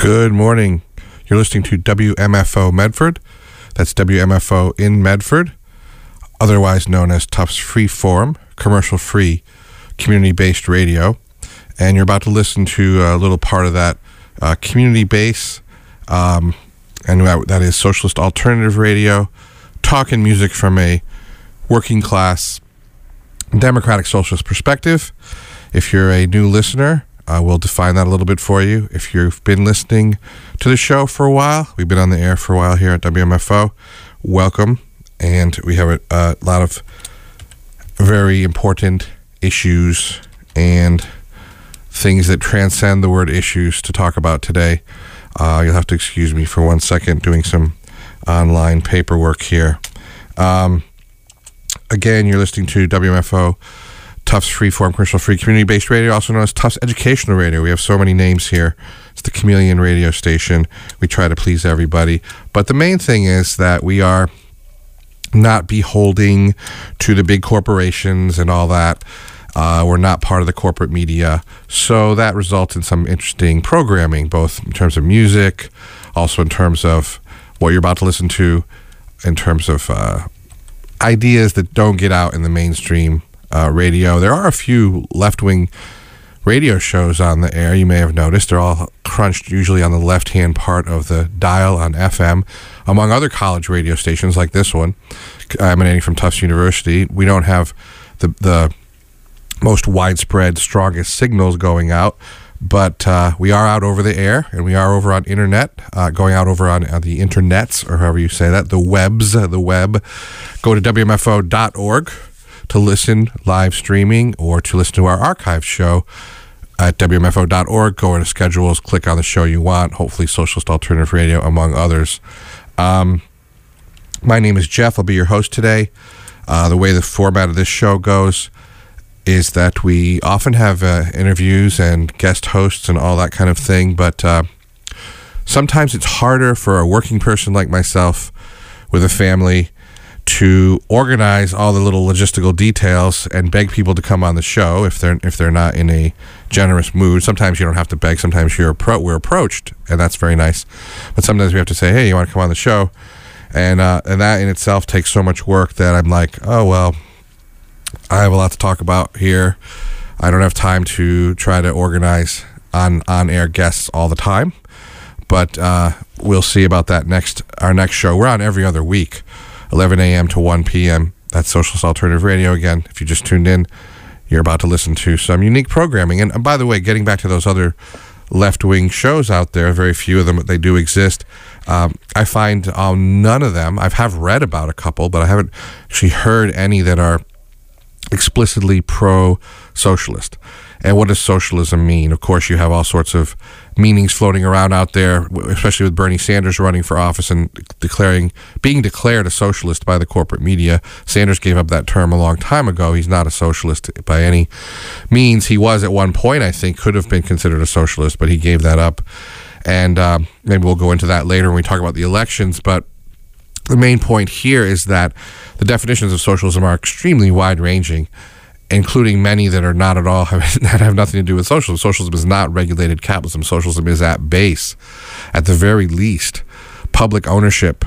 Good morning. You're listening to WMFO Medford. That's WMFO in Medford, otherwise known as Tufts Freeform, commercial-free, community-based radio. And you're about to listen to a little part of that community base, and that is socialist alternative radio, talking music from a working class democratic socialist perspective. If you're a new listener, we'll define that a little bit for you. If you've been listening to the show for a while, we've been on the air for a while here at WMFO, welcome. And we have a lot of very important issues and things that transcend the word issues to talk about today. You'll have to excuse me for 1 second doing some online paperwork here. Again, you're listening to WMFO, Tufts Freeform, commercial-free, community-based radio, also known as Tufts Educational Radio. We have so many names here. It's the chameleon radio station. We try to please everybody. But the main thing is that we are not beholding to the big corporations and all that. We're not part of the corporate media. So that results in some interesting programming, both in terms of music, also in terms of what you're about to listen to, in terms of ideas that don't get out in the mainstream radio. There are a few left-wing radio shows on the air, you may have noticed. They're all crunched usually on the left-hand part of the dial on FM, among other college radio stations like this one, emanating from Tufts University. We don't have the most widespread, strongest signals going out, but we are out over the air, and we are over on internet, going out over on the internets, or however you say that, the web. Go to WMFO.org to listen live streaming, or to listen to our archive show at WMFO.org. Go into schedules, click on the show you want, hopefully Socialist Alternative Radio, among others. My name is Jeff. I'll be your host today. The way the format of this show goes is that we often have interviews and guest hosts and all that kind of thing, but sometimes it's harder for a working person like myself with a family to organize all the little logistical details and beg people to come on the show if they're not in a generous mood. Sometimes you don't have to beg. Sometimes we're approached, and that's very nice. But sometimes we have to say, "Hey, you want to come on the show?" And that in itself takes so much work that I'm like, "Oh well, I have a lot to talk about here. I don't have time to try to organize on-air guests all the time." But we'll see about that our next show. We're on every other week, 11 a.m. to 1 p.m. That's Socialist Alternative Radio. Again, if you just tuned in, you're about to listen to some unique programming. And by the way, getting back to those other left-wing shows out there, very few of them, they do exist. I find none of them, I have read about a couple, but I haven't actually heard any that are explicitly pro-socialist. And what does socialism mean? Of course, you have all sorts of meanings floating around out there, especially with Bernie Sanders running for office and being declared a socialist by the corporate media. Sanders gave up that term a long time ago. He's not a socialist by any means. He was at one point, I think, could have been considered a socialist, but he gave that up. And maybe we'll go into that later when we talk about the elections. But the main point here is that the definitions of socialism are extremely wide-ranging, including many that are not at all, that have nothing to do with socialism. Socialism is not regulated capitalism. Socialism is at base, at the very least, public ownership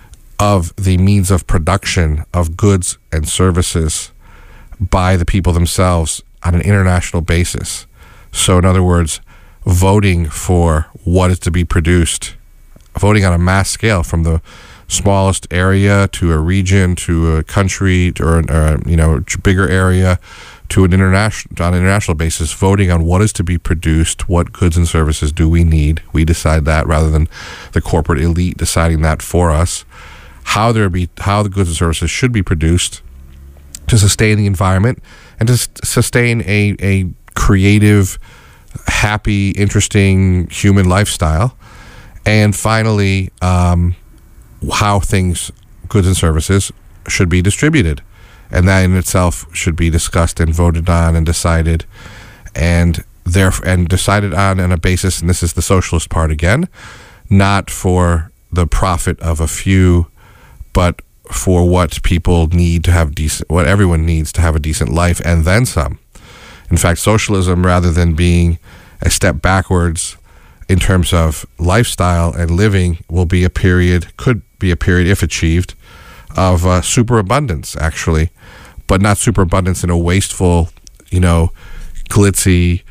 of the means of production of goods and services by the people themselves on an international basis. So in other words, voting for what is to be produced, voting on a mass scale from the smallest area to a region to a country or a bigger area to on an international basis, voting on what is to be produced, what goods and services do we need. We decide that rather than the corporate elite deciding that for us. How the goods and services should be produced to sustain the environment and to sustain a creative, happy, interesting human lifestyle. And finally, how goods and services should be distributed. And that in itself should be discussed and voted on and decided and decided on a basis, and this is the socialist part again, not for the profit of a few, but for what people need to have what everyone needs to have a decent life and then some. In fact, socialism, rather than being a step backwards in terms of lifestyle and living will be could be a period, if achieved, of superabundance, actually, but not superabundance in a wasteful, glitzy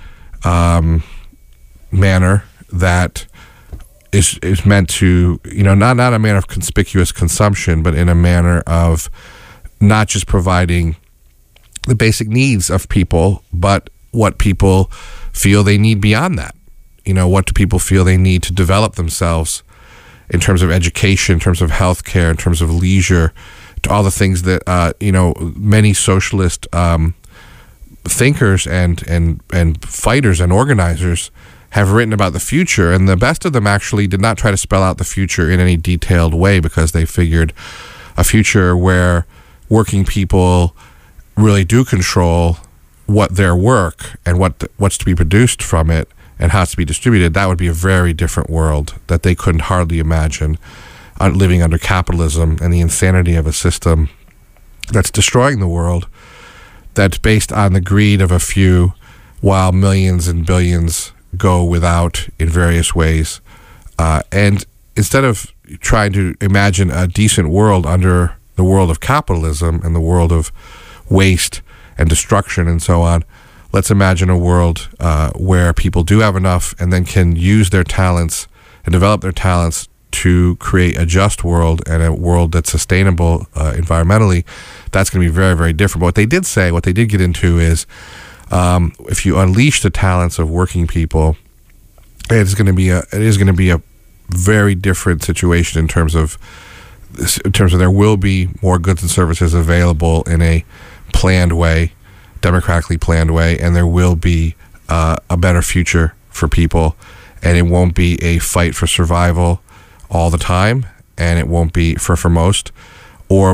manner that is meant to, not a manner of conspicuous consumption, but in a manner of not just providing the basic needs of people, but what people feel they need beyond that. What do people feel they need to develop themselves in terms of education, in terms of healthcare, in terms of leisure, to all the things that, many socialist thinkers and fighters and organizers have written about the future. And the best of them actually did not try to spell out the future in any detailed way, because they figured a future where working people really do control what their work and what's to be produced from it and how it's to be distributed, that would be a very different world that they couldn't hardly imagine living under capitalism and the insanity of a system that's destroying the world, that's based on the greed of a few, while millions and billions go without in various ways. And instead of trying to imagine a decent world under the world of capitalism and the world of waste and destruction and so on, let's imagine a world where people do have enough and then can use their talents and develop their talents to create a just world and a world that's sustainable environmentally. That's going to be very, very different. But what they did get into is if you unleash the talents of working people, it is going to be a very different situation in terms of there will be more goods and services available in a planned way, democratically planned way, and there will be a better future for people, and it won't be a fight for survival all the time, and it won't be for most, or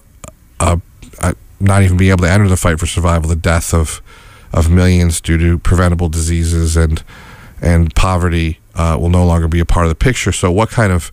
not even be able to enter the fight for survival, the death of millions due to preventable diseases and poverty will no longer be a part of the picture. So what kind of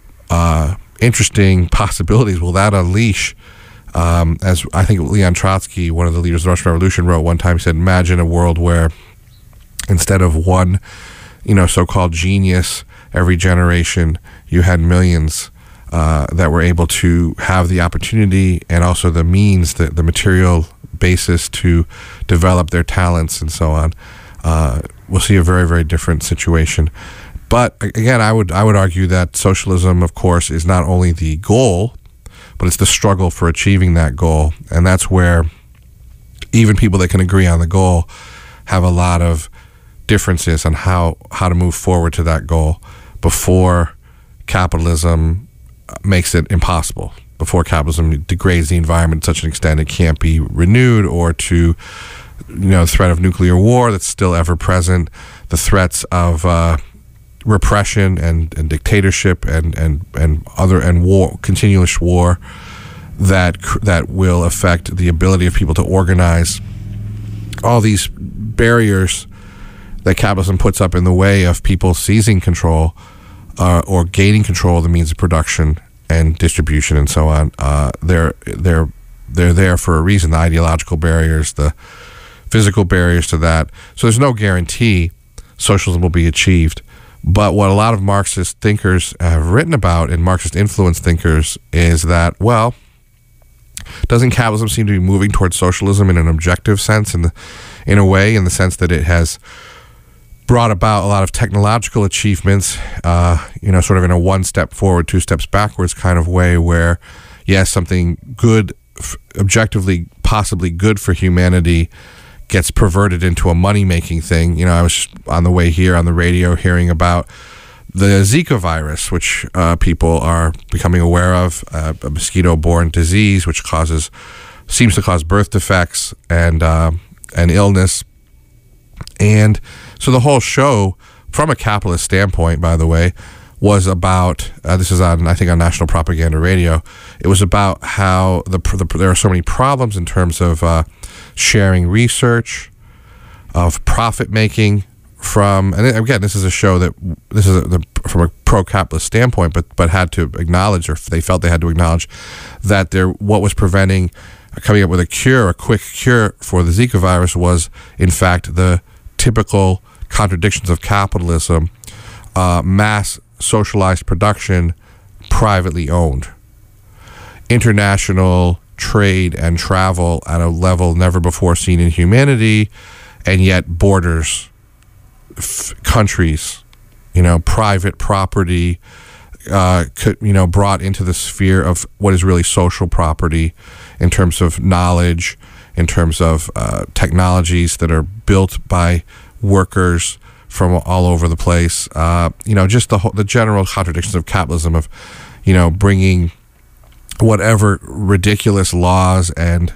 interesting possibilities will that unleash? As I think Leon Trotsky, one of the leaders of the Russian Revolution, wrote one time, he said, imagine a world where instead of one, so-called genius every generation, you had millions that were able to have the opportunity and also the means, the material basis to develop their talents and so on. We'll see a very, very different situation. But again, I would argue that socialism, of course, is not only the goal, but it's the struggle for achieving that goal. And that's where even people that can agree on the goal have a lot of differences on how to move forward to that goal before capitalism makes it impossible, before capitalism degrades the environment to such an extent it can't be renewed, or to the threat of nuclear war that's still ever present, the threats of repression and dictatorship and war, continuous war that will affect the ability of people to organize. All these barriers that capitalism puts up in the way of people seizing control or gaining control of the means of production and distribution and so on, they're there for a reason. The ideological barriers, the physical barriers to that. So there's no guarantee socialism will be achieved. But what a lot of Marxist thinkers have written about, and Marxist influenced thinkers, is that, well, doesn't capitalism seem to be moving towards socialism in an objective sense, in a way, in the sense that it has brought about a lot of technological achievements, sort of in a one step forward, two steps backwards kind of way, where, yes, something good, objectively possibly good for humanity gets perverted into a money-making thing. I was on the way here on the radio hearing about the Zika virus, which people are becoming aware of, a mosquito-borne disease which seems to cause birth defects and illness. And so the whole show, from a capitalist standpoint, by the way, was about, this is on, I think, on National Propaganda Radio, it was about how there are so many problems in terms of sharing research, of profit making from, and again, this is a show from a pro-capitalist standpoint, but had to acknowledge, or they felt they had to acknowledge, that what was preventing coming up with a quick cure for the Zika virus was, in fact, the typical contradictions of capitalism mass socialized production privately owned. International trade and travel at a level never before seen in humanity, and yet borders, countries, private property, brought into the sphere of what is really social property in terms of knowledge, in terms of technologies that are built by workers from all over the place. Just the general contradictions of capitalism of, bringing whatever ridiculous laws and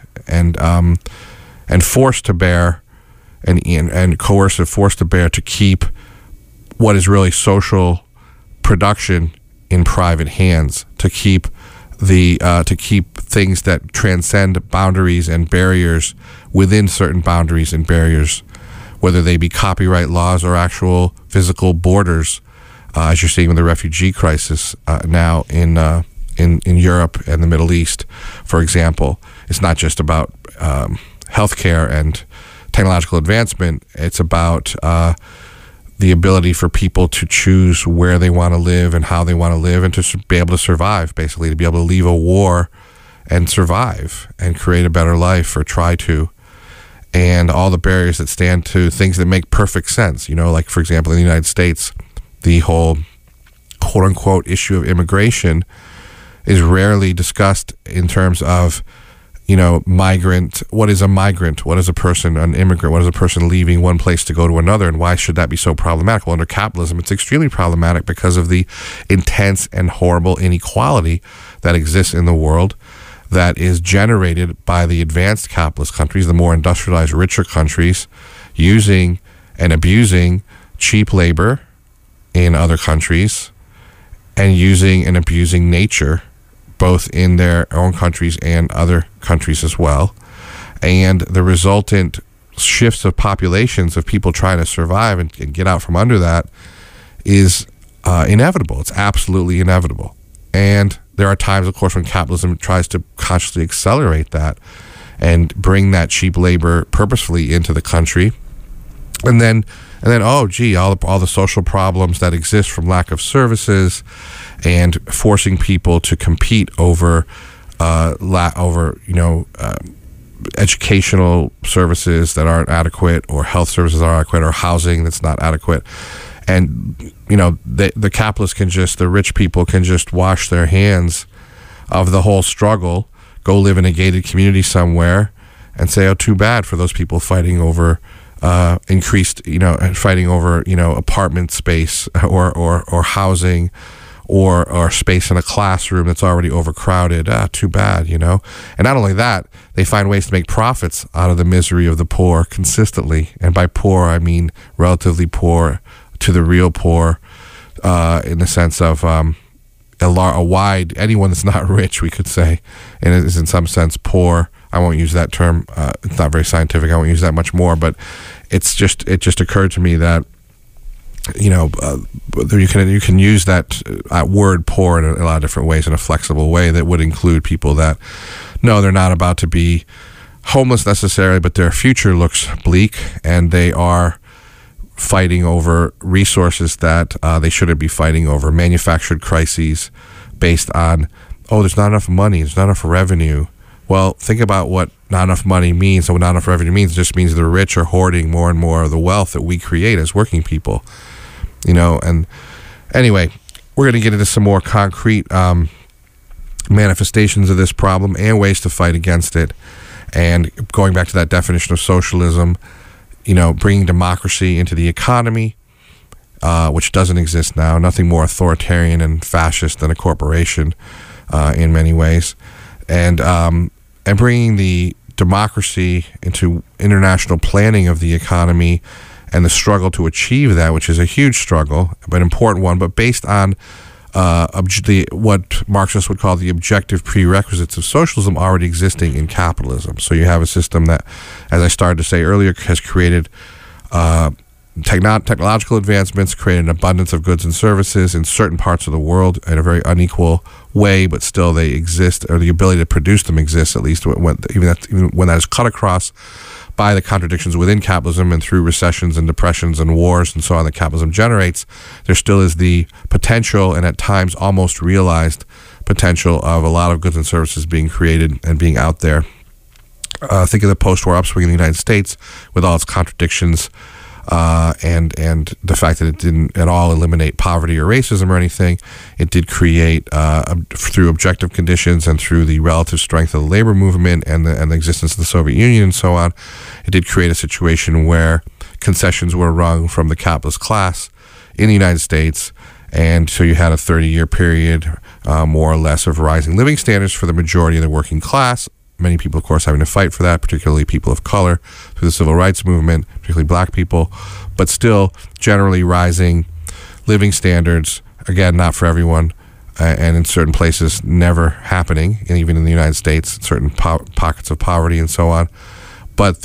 force to bear and coercive force to bear to keep what is really social production in private hands, to keep things that transcend boundaries and barriers within certain boundaries and barriers, whether they be copyright laws or actual physical borders, as you're seeing with the refugee crisis now in Europe and the Middle East, for example. It's not just about healthcare and technological advancement. It's about the ability for people to choose where they want to live and how they want to live, and to be able to survive, basically, to be able to leave a war and survive and create a better life, or try to. And all the barriers that stand to things that make perfect sense. Like, for example, in the United States, the whole quote-unquote issue of immigration is rarely discussed in terms of, migrant. What is a migrant? What is a person, an immigrant? What is a person leaving one place to go to another? And why should that be so problematic? Well, under capitalism, it's extremely problematic because of the intense and horrible inequality that exists in the world, that is generated by the advanced capitalist countries, the more industrialized, richer countries, using and abusing cheap labor in other countries, and using and abusing nature, both in their own countries and other countries as well. And the resultant shifts of populations of people trying to survive and get out from under that is inevitable. It's absolutely inevitable. And there are times, of course, when capitalism tries to consciously accelerate that and bring that cheap labor purposefully into the country. And then, all the social problems that exist from lack of services and forcing people to compete over educational services that aren't adequate, or health services that aren't adequate, or housing that's not adequate. And, the capitalists the rich people can just wash their hands of the whole struggle, go live in a gated community somewhere, and say, oh, too bad for those people fighting over apartment space or housing or space in a classroom that's already overcrowded. Too bad, And not only that, they find ways to make profits out of the misery of the poor consistently. And by poor, I mean relatively poor to the real poor, in the sense of anyone that's not rich, we could say, and is in some sense poor. I won't use that term. It's not very scientific. I won't use that much more. But it just occurred to me that you can use that word poor in a lot of different ways, in a flexible way that would include people that, no, they're not about to be homeless necessarily, but their future looks bleak, and they are fighting over resources that they shouldn't be fighting over. Manufactured crises based on, there's not enough money, there's not enough revenue. Well, think about what not enough money means. So what not enough revenue means, it just means the rich are hoarding more and more of the wealth that we create as working people. And anyway, we're going to get into some more concrete manifestations of this problem and ways to fight against it. And going back to that definition of socialism, bringing democracy into the economy, which doesn't exist now. Nothing more authoritarian and fascist than a corporation in many ways. And bringing the democracy into international planning of the economy and the struggle to achieve that, which is a huge struggle, but an important one, but based on what Marxists would call the objective prerequisites of socialism already existing in capitalism. So you have a system that, as I started to say earlier, has created technological advancements created an abundance of goods and services in certain parts of the world in a very unequal way, but still they exist, or the ability to produce them exists, at least even when that is cut across by the contradictions within capitalism and through recessions and depressions and wars and so on that capitalism generates. There still is the potential, and at times almost realized potential, of a lot of goods and services being created and being out there. Think of the post-war upswing in the United States with all its contradictions, and the fact that it didn't at all eliminate poverty or racism or anything. It did create, through objective conditions and through the relative strength of the labor movement and the existence of the Soviet Union and so on, it did create a situation where concessions were wrung from the capitalist class in the United States. And so you had a 30-year period, more or less, of rising living standards for the majority of the working class. Many people, of course, having to fight for that, particularly people of color through the civil rights movement, particularly black people, but still generally rising living standards, again, not for everyone, and in certain places never happening, and even in the United States, certain pockets of poverty and so on. But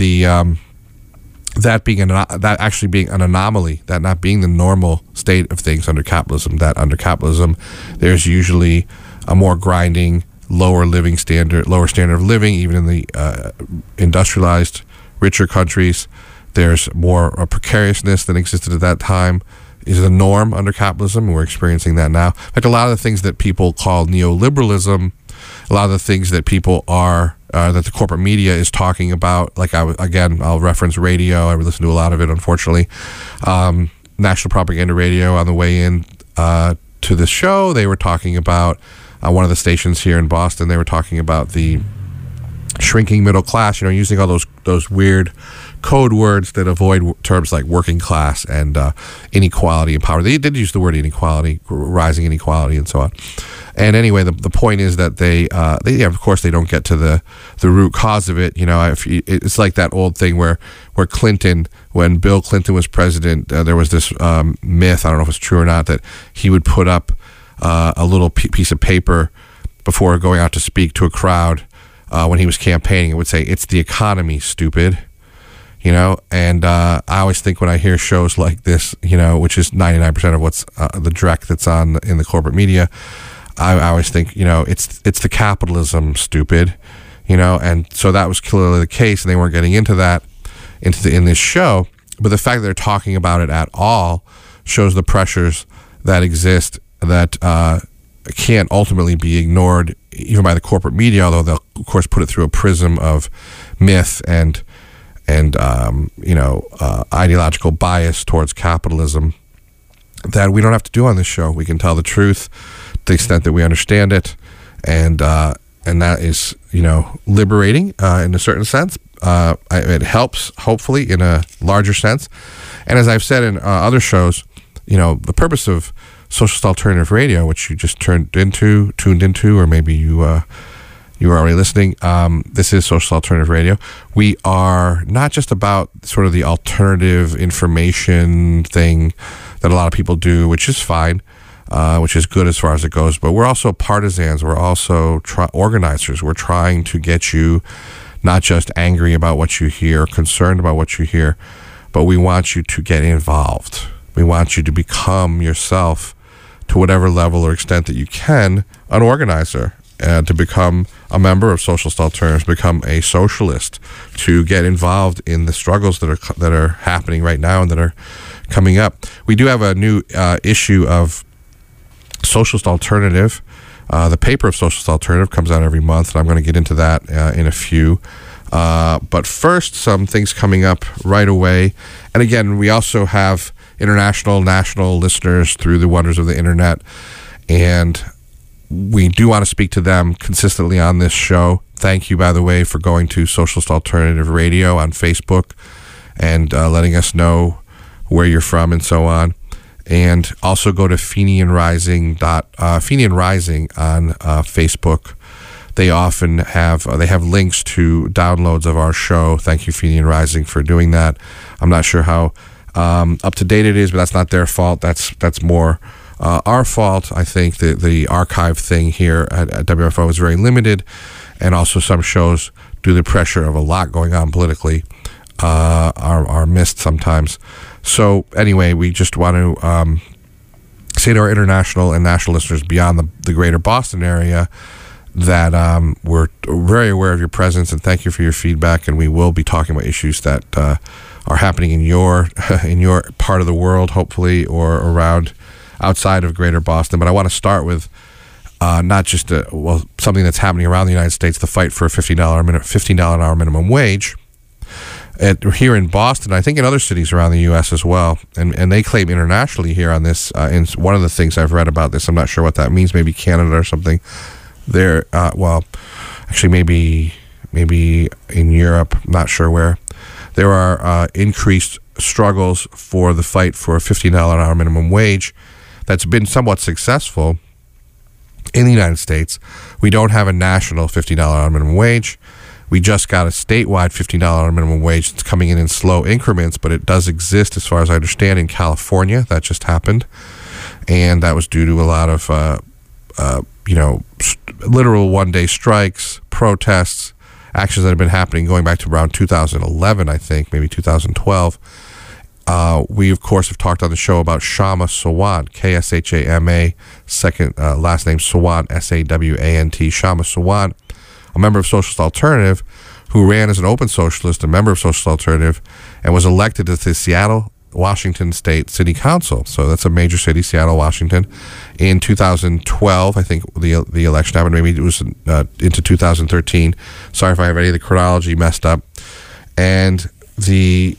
that actually being an anomaly, that not being the normal state of things under capitalism, that under capitalism there's usually a more grinding, lower standard of living, even in the industrialized, richer countries. There's more precariousness than existed at that time, is the norm under capitalism, and we're experiencing that now. In fact, a lot of the things that people call neoliberalism, a lot of the things that people are, that the corporate media is talking about, like I'll reference radio. I listen to a lot of it, unfortunately. National Propaganda Radio, on the way in to this show, they were talking about, one of the stations here in Boston, they were talking about the shrinking middle class, using all those weird code words that avoid terms like working class and inequality and poverty. They did use the word inequality, rising inequality, and so on. And anyway, the point is that they of course they don't get to the root cause of it. It's like that old thing where Clinton, when Bill Clinton was president, there was this myth, I don't know if it's true or not, that he would put up a little piece of paper before going out to speak to a crowd when he was campaigning. It would say, "It's the economy, stupid." And I always think when I hear shows like this, which is 99% of what's the dreck that's on in the corporate media, I always think, it's the capitalism, stupid, and so that was clearly the case, and they weren't getting into that in this show. But the fact that they're talking about it at all shows the pressures that exist that can't ultimately be ignored even by the corporate media, although they'll of course put it through a prism of myth and ideological bias towards capitalism that we don't have to do on this show. We can tell the truth to the extent that we understand it, and that is liberating in a certain sense. It helps, hopefully, in a larger sense. And as I've said in other shows, the purpose of Socialist Alternative Radio, which you just tuned into, or maybe you were already listening. This is Socialist Alternative Radio. We are not just about sort of the alternative information thing that a lot of people do, which is fine, which is good as far as it goes, but we're also partisans. We're also organizers. We're trying to get you not just angry about what you hear, concerned about what you hear, but we want you to get involved. We want you to become yourself, to whatever level or extent that you can, an organizer, to become a member of Socialist Alternatives, become a socialist, to get involved in the struggles that are happening right now and that are coming up. We do have a new issue of Socialist Alternative. The paper of Socialist Alternative comes out every month, and I'm going to get into that in a few. But first, some things coming up right away. And again, we also have international, national listeners through the wonders of the internet, and we do want to speak to them consistently on this show. Thank you, by the way, for going to Socialist Alternative Radio on Facebook and letting us know where you're from and so on. And also go to Fenian Rising on Facebook. They often have links to downloads of our show. Thank you, Fenian Rising, for doing that. I'm not sure how up to date it is, but that's not their fault. That's more our fault. I think the archive thing here at WFO is very limited, and also some shows, due to the pressure of a lot going on politically, are missed sometimes. So anyway, we just want to say to our international and national listeners beyond the greater Boston area that we're very aware of your presence, and thank you for your feedback. And we will be talking about issues that are happening in your part of the world, hopefully, or around outside of greater Boston. But I want to start with not just something that's happening around the United States, the fight for a $15 an hour minimum wage. Here in Boston, I think in other cities around the U.S. as well, and they claim internationally here on this. And one of the things I've read about this, I'm not sure what that means. Maybe Canada or something. There, actually, maybe in Europe. Not sure where. There are increased struggles for the fight for a $15 an hour minimum wage. That's been somewhat successful in the United States. We don't have a national $15 an hour minimum wage. We just got a statewide $15 minimum wage. It's coming in slow increments, but it does exist, as far as I understand, in California. That just happened, and that was due to a lot of, literal one-day strikes, protests, actions that have been happening going back to around 2011, I think, maybe 2012. We, of course, have talked on the show about Kshama Sawant, K-S-H-A-M-A, second last name Sawant, S-A-W-A-N-T, Kshama Sawant, a member of Socialist Alternative, who ran as an open socialist, a member of Socialist Alternative, and was elected to the Seattle, Washington State City Council. So that's a major city, Seattle, Washington. In 2012, I think the election happened. Maybe it was into 2013. Sorry if I have any of the chronology messed up. And the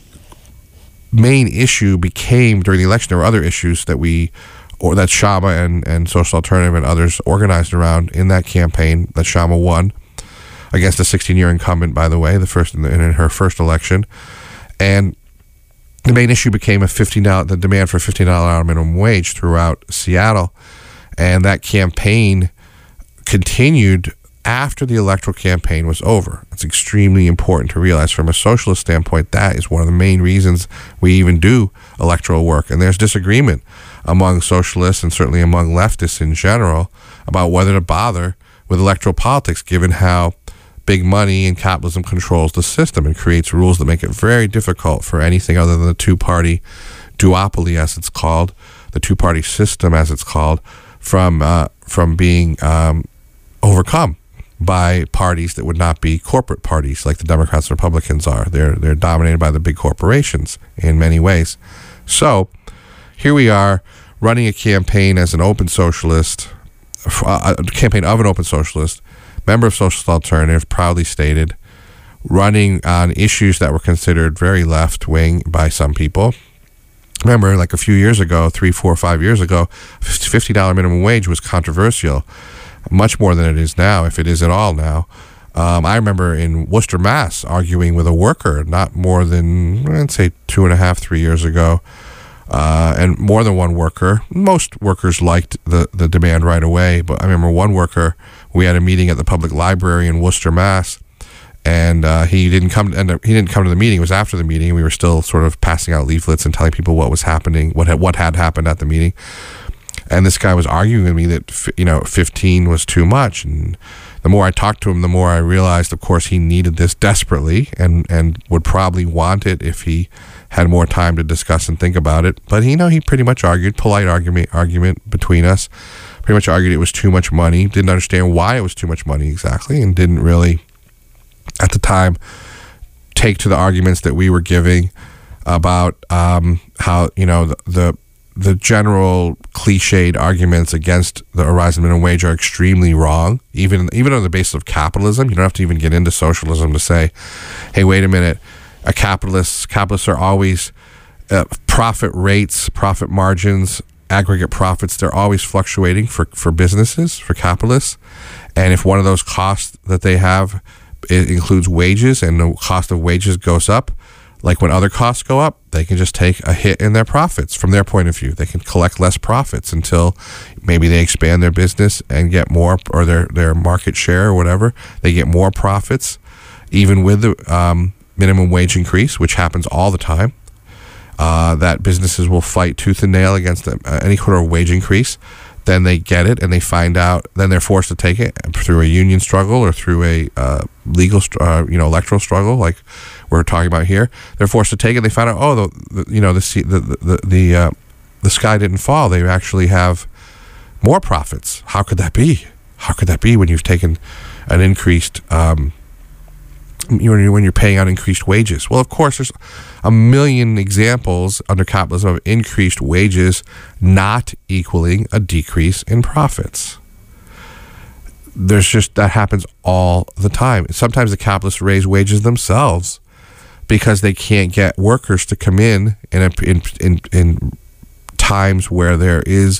main issue became, during the election, there were other issues that that Kshama and Social Alternative and others organized around in that campaign that Kshama won against a 16-year incumbent, by the way, in her first election. And the main issue became the demand for a $15 an hour minimum wage throughout Seattle. And that campaign continued after the electoral campaign was over. It's extremely important to realize from a socialist standpoint, that is one of the main reasons we even do electoral work. And there's disagreement among socialists and certainly among leftists in general about whether to bother with electoral politics, given how big money and capitalism controls the system and creates rules that make it very difficult for anything other than the two-party duopoly, as it's called, the two-party system, as it's called, from being overcome by parties that would not be corporate parties like the Democrats and Republicans are. They're dominated by the big corporations in many ways. So here we are running a campaign as an open socialist, a campaign of an open socialist, member of Socialist Alternative, proudly stated, running on issues that were considered very left-wing by some people. Remember, like a few years ago, 3, 4, 5 years ago, $50 minimum wage was controversial, much more than it is now, if it is at all now. I remember in Worcester, Mass, arguing with a worker not more than, I'd say, 2.5, 3 years ago, and more than one worker. Most workers liked the demand right away, but I remember one worker, we had a meeting at the public library in Worcester, Mass, and he didn't come to the meeting. It was after the meeting. We were still sort of passing out leaflets and telling people what was happening, what had happened at the meeting. And this guy was arguing with me that 15 was too much. And the more I talked to him, the more I realized, of course, he needed this desperately and would probably want it if he had more time to discuss and think about it. But he pretty much argued, polite argument between us, pretty much argued it was too much money, didn't understand why it was too much money exactly, and didn't really, at the time, take to the arguments that we were giving about how, the general cliched arguments against the rising minimum wage are extremely wrong, even on the basis of capitalism. You don't have to even get into socialism to say, hey, wait a minute, capitalists are always profit rates, profit margins, aggregate profits, they're always fluctuating for businesses, for capitalists. And if one of those costs that they have, it includes wages, and the cost of wages goes up, like when other costs go up, they can just take a hit in their profits. From their point of view, they can collect less profits until maybe they expand their business and get more, or their market share or whatever. They get more profits, even with the minimum wage increase, which happens all the time. That businesses will fight tooth and nail against any sort of wage increase. Then they get it, and they find out. Then they're forced to take it through a union struggle or through a legal, electoral struggle like we're talking about here. They're forced to take it. They found out, the sky didn't fall. They actually have more profits. How could that be? How could that be when you've taken an increased, when you're paying out increased wages? Well, of course, there's a million examples under capitalism of increased wages not equaling a decrease in profits. That happens all the time. Sometimes the capitalists raise wages themselves because they can't get workers to come in times where there is,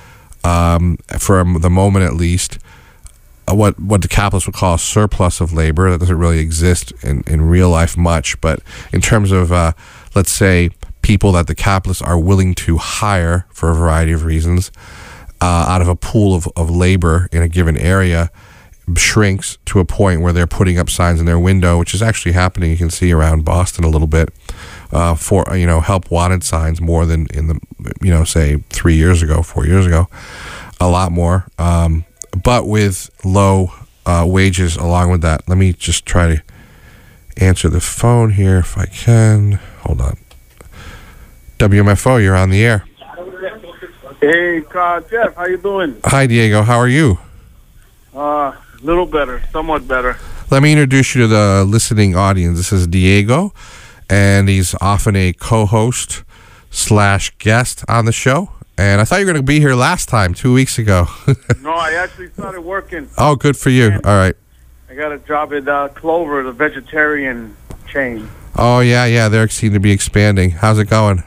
for the moment at least, what the capitalists would call a surplus of labor. That doesn't really exist in real life much, but in terms of, let's say, people that the capitalists are willing to hire for a variety of reasons, out of a pool of labor in a given area, shrinks to a point where they're putting up signs in their window, which is actually happening. You can see around Boston a little bit, for help wanted signs more than in the say 4 years ago, a lot more. But with low wages along with that. Let me just try to answer the phone here if I can. Hold on. WMFO, you're on the air. Hey, Jeff, how you doing? Hi, Diego. How are you? Little better, somewhat better. Let me introduce you to the listening audience. This is Diego, and he's often a co-host / guest on the show. And I thought you were going to be here last time, 2 weeks ago. No, I actually started working. Oh, good for you. All right. I got a job at Clover, the vegetarian chain. Oh, yeah. They seem to be expanding. How's it going?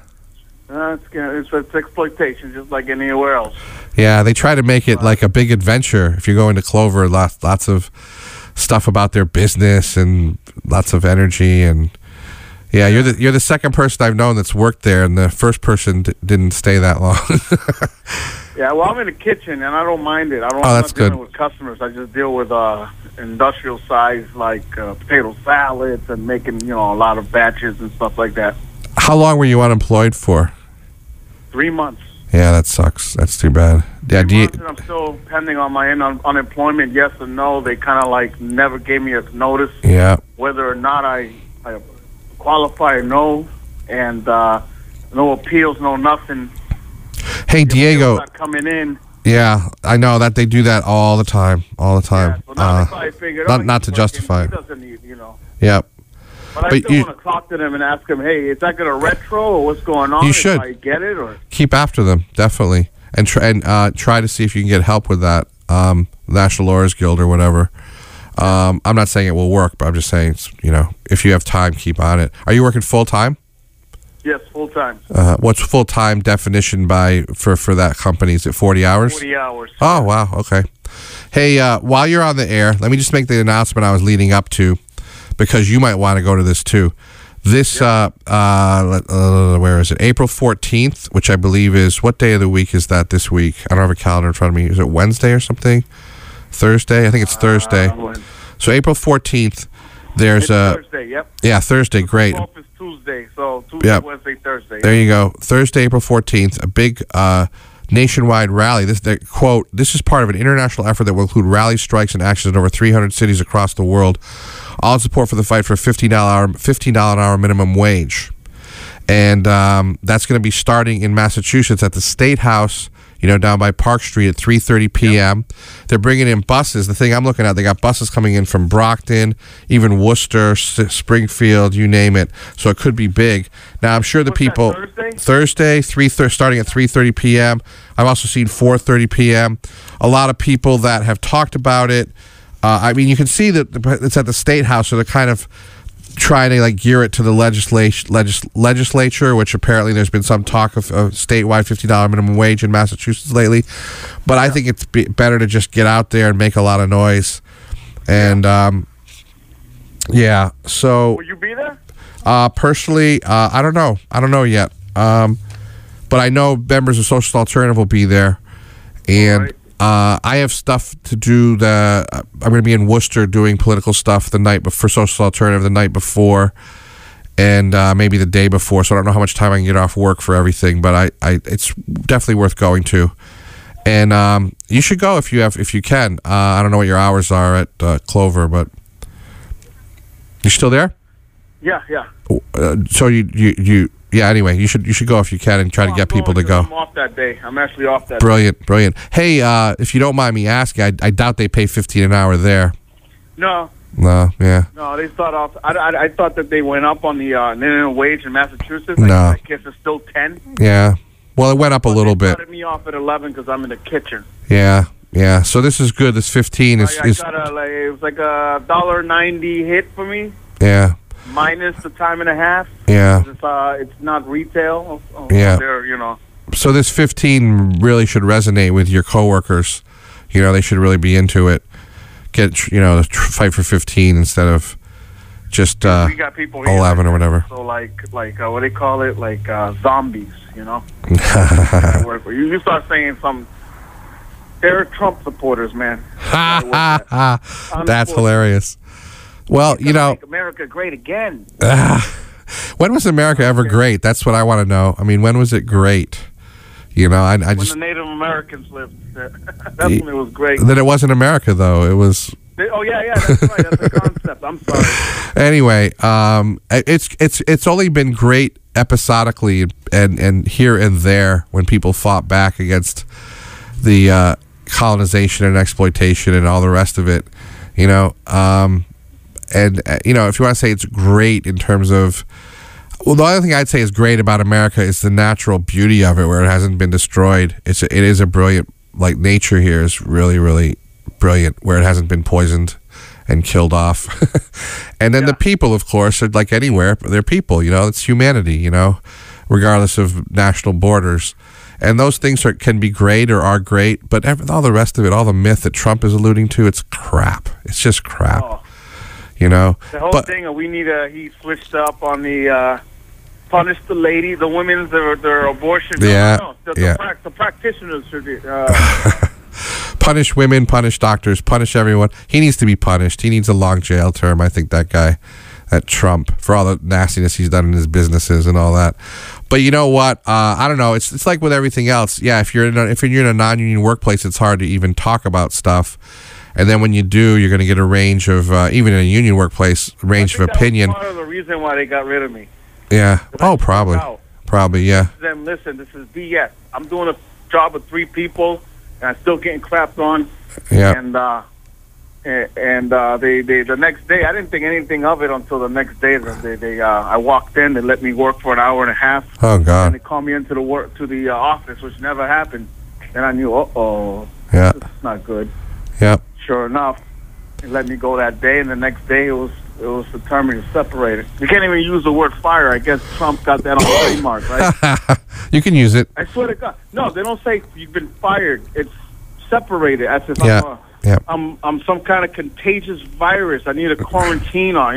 It's exploitation, just like anywhere else. Yeah, they try to make it like a big adventure. If you go into Clover, lots of stuff about their business and lots of energy. And yeah, you're the second person I've known that's worked there, and the first person didn't stay that long. Yeah, well, I'm in the kitchen, and I don't mind it. I'm that's not dealing good with customers. I just deal with industrial size, like potato salads and making a lot of batches and stuff like that. How long were you unemployed for? 3 months. Yeah, that sucks. That's too bad. Yeah, I'm still pending on my unemployment. Yes or no? They kind of like never gave me a notice. Yeah. Whether or not I qualify or no, and no appeals, no nothing. Hey, Diego. Not coming in. Yeah, I know that they do that all the time. Yeah, so now I figured, not to justify. He doesn't need, Yeah. But I still want to talk to them and ask them, hey, is that going to retro or what's going on? You should. If I get it, or keep after them, definitely, and try to see if you can get help with that. National Lawyers Guild or whatever. I'm not saying it will work, but I'm just saying, if you have time, keep on it. Are you working full time? Yes, full time. What's full time definition for that company? Is it 40 hours? 40 hours. Oh, wow. Okay. Hey, while you're on the air, let me just make the announcement I was leading up to, because you might want to go to this too. This, where is it? April 14th, which I believe is, what day of the week is that this week? I don't have a calendar in front of me. Is it Wednesday or something? Thursday? I think it's Thursday. So April 14th, there's Thursday, yep. Yeah, Thursday, great. The 12th is Tuesday, so Tuesday, yep. Wednesday, Thursday. There you go. Thursday, April 14th, a big nationwide rally. This is part of an international effort that will include rallies, strikes, and actions in over 300 cities across the world, all in support for the fight for a $15 an hour minimum wage. And that's going to be starting in Massachusetts at the State House, down by Park Street at 3:30 p.m. Yep. They're bringing in buses. The thing I'm looking at, they got buses coming in from Brockton, even Worcester, Springfield, you name it. So it could be big. Now, I'm sure the people... Thursday, starting at 3:30 p.m. I've also seen 4:30 p.m. A lot of people that have talked about it. You can see that it's at the State House, so they're kind of trying to gear it to the legislature, which apparently there's been some talk of a statewide $50 minimum wage in Massachusetts lately. But I think it's better to just get out there and make a lot of noise. And so will you be there? Personally, I don't know. I don't know yet. But I know members of Social Alternative will be there, and I have stuff to do. I'm going to be in Worcester doing political stuff the night before, Social Alternative the night before, and maybe the day before. So I don't know how much time I can get off work for everything, but it's definitely worth going to. And you should go if you can. I don't know what your hours are at Clover, but You still there? Yeah, yeah. So yeah. Anyway, you should go if you can and try to get people to go. I'm off that day. I'm actually off that. Brilliant. Hey, if you don't mind me asking, I doubt they pay $15 an hour there. No. No, yeah. No, they start off. I thought that they went up on the minimum wage in Massachusetts. No. I guess it's still 10. Yeah. Well, it went up a little bit. They started me off at 11 because I'm in the kitchen. Yeah. So this is good. This 15 is. I got it was like a $1.90 hit for me. Yeah. Minus the time and a half. Yeah. It's not retail. Yeah. There, So this 15 really should resonate with your coworkers. They should really be into it. Get fight for 15 instead of just we got people 11 or whatever. So like what do they call it? Like zombies. You start saying some. They're Trump supporters, man. That's hilarious. Well, make America great again. When was America ever great? That's what I want to know. I mean, when was it great? I when just the Native Americans lived. That's when it was great. Then it wasn't America, though. It was. Oh yeah, that's right. That's the concept. I'm sorry. Anyway, it's only been great episodically and here and there when people fought back against the colonization and exploitation and all the rest of it. And if you want to say it's great in terms of. Well, the other thing I'd say is great about America is the natural beauty of it, where it hasn't been destroyed. It is a brilliant, like nature here is really, really brilliant, where it hasn't been poisoned and killed off. And then the people, of course, are like anywhere, they're people. It's humanity. Regardless of national borders, and those things can be great or are great, but all the rest of it, all the myth that Trump is alluding to, it's crap. It's just crap. Oh. The whole thing, he switched up on the punish the women, their abortion. The practitioners should be. Punish women, punish doctors, punish everyone. He needs to be punished. He needs a long jail term. I think that Trump, for all the nastiness he's done in his businesses and all that. But you know what? I don't know. It's like with everything else. Yeah, if you're in a non-union workplace, it's hard to even talk about stuff. And then when you do, you're going to get a range of, even in a union workplace, range of opinion. That's part of the reason why they got rid of me. Yeah. Oh, probably. Probably, yeah. Then listen, this is BS. I'm doing a job with 3 people, and I'm still getting clapped on. Yeah. And they the next day, I didn't think anything of it until the next day. I walked in, they let me work for an hour and a half. Oh God! And they called me into the office, which never happened. And I knew, yeah, this is not good. Yep. Sure enough, they let me go that day, and the next day it was determined to separate it. You can't even use the word fire. I guess Trump got that on trademark, right? You can use it. I swear to God, no, they don't say you've been fired. It's separated. As if I'm some kind of contagious virus. I need a quarantine on,